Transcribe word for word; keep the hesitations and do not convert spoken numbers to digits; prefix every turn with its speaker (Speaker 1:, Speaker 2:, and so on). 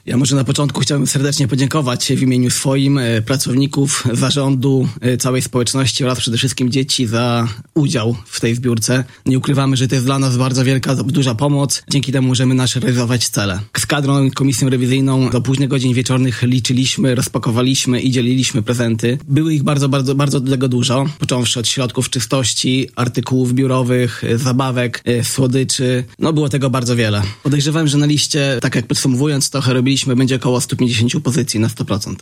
Speaker 1: Ja może na początku chciałbym serdecznie podziękować w imieniu swoim, pracowników, zarządu, całej społeczności oraz przede wszystkim dzieci za udział w tej zbiórce. Nie ukrywamy, że to jest dla nas bardzo wielka, duża pomoc. Dzięki temu możemy nasze realizować cele. Z kadrą i komisją rewizyjną do późnych godzin wieczornych liczyliśmy, rozpakowaliśmy i dzieliliśmy prezenty. Były ich bardzo, bardzo, bardzo do tego dużo. Począwszy od środków czystości, artykułów biurowych, zabawek, słodyczy. No było tego bardzo wiele. Podejrzewam, że na liście, tak jak podsumowując, trochę robiliśmy, będzie około sto pięćdziesiąt pozycji na sto procent.